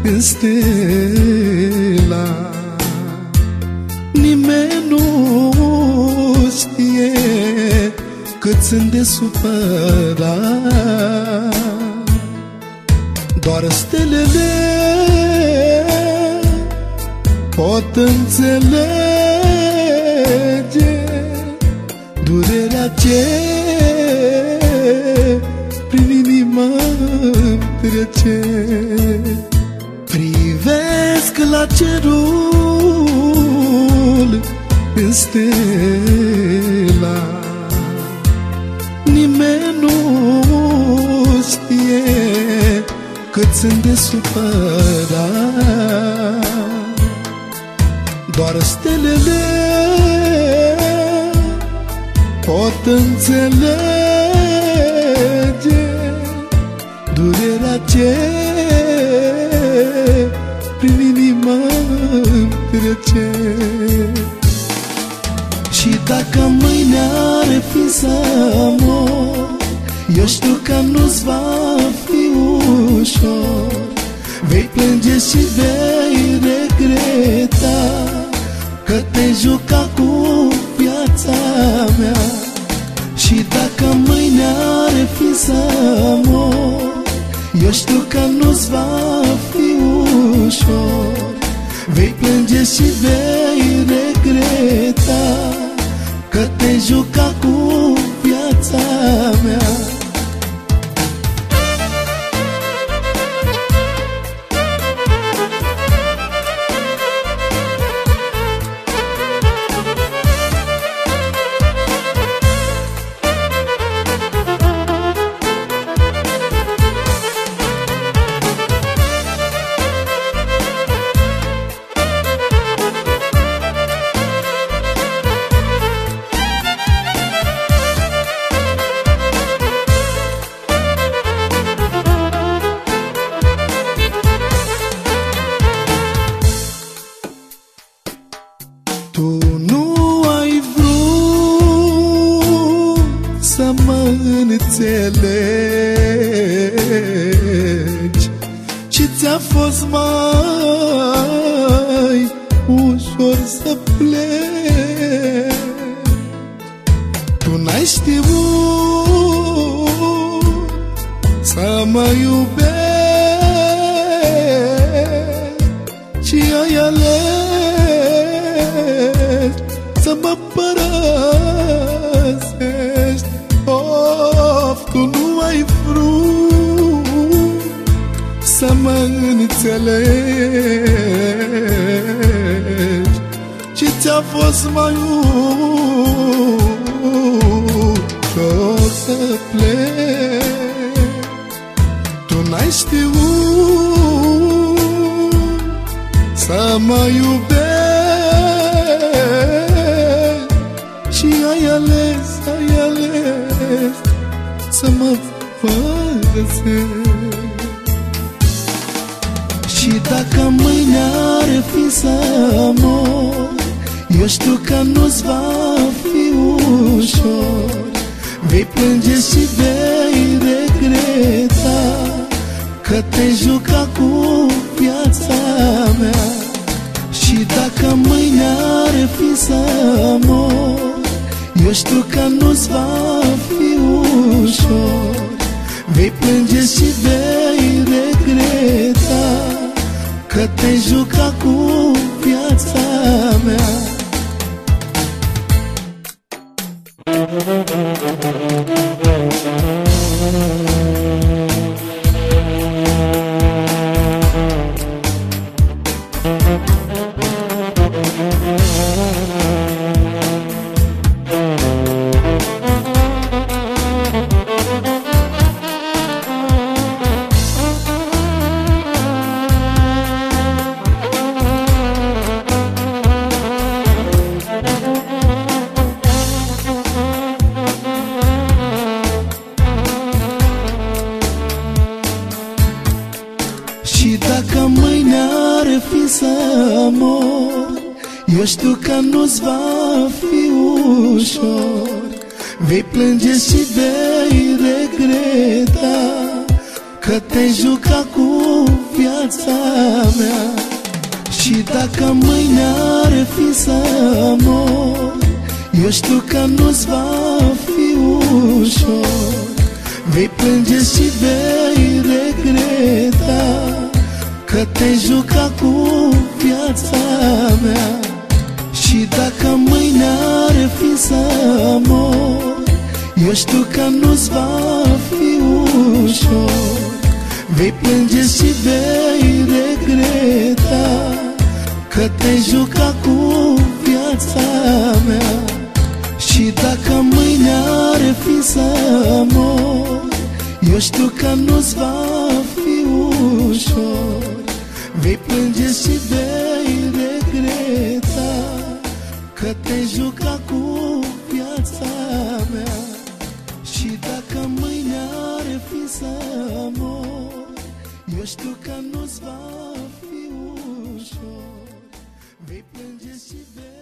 în stela. Nimeni nu știe cât sunt de supărat, doar stelele pot înțelege durerea ce prin inimă trece. Privesc la cerul în stela. Nimeni nu știe cât sunt de supărat, doar stelele pot înțelege durerea ce prin inimă trece. Și dacă mâine ar fi să mor, eu știu că nu-ți va fi ușor. Vei plânge și vei regreta că te-ai jucat cu viața mea. Și dacă mâine ar fi să mor, eu știu că nu-ți va fi ușor. Vei plânge și vei regreta că te-ai jucat cu viața mea. Tu nu ai vrut să mă înțelegi și ți-a fost mai ușor să pleci. Tu n-ai știut să mă iubești și ai ales să mă părăsești. Of, tu nu ai vrut să mă înțelegi și ți-a fost mai ușor să pleci. Tu n-ai știut să mă iubești și ai ales să mă părăsești. Și dacă mâine ar fi să mor, eu știu că nu-ți va fi ușor. Vei plânge și vei regreta că te-ai jucat cu viața mea. Și dacă mâine ar fi să mor, eu știu că nu-ți va fi ușor. Vei plânge și vei regreta că te-ai jucat cu viața mea. Și dacă mâine ar fi să mor, eu știu că nu-ți va fi ușor. Vei plânge și vei regreta că te-ai jucat cu viața mea. Și dacă mâine ar fi să mor, eu știu că nu-ți va fi ușor. Vei plânge și vei regreta că te-ai jucat cu viața mea. Și dacă mâine ar fi să mor, eu știu că nu-ți va fi ușor. Vei plânge și vei regreta că te-ai jucat cu viața mea. Și dacă mâine ar fi să mor, eu știu că nu-ți va fi ușor. Vei plânge și vei regreta că te-ai jucat cu viața mea. Și dacă mâine ar fi să mor, eu știu că nu-ți va fi ușor. Vei plânge și vei